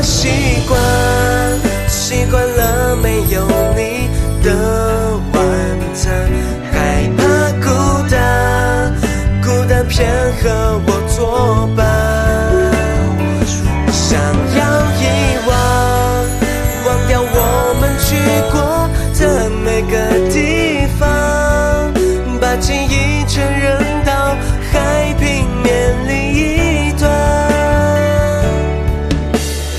习惯了没有你的晚餐，害怕孤单偏和我作伴。想要遗忘掉我们去过的每个地方，把记忆全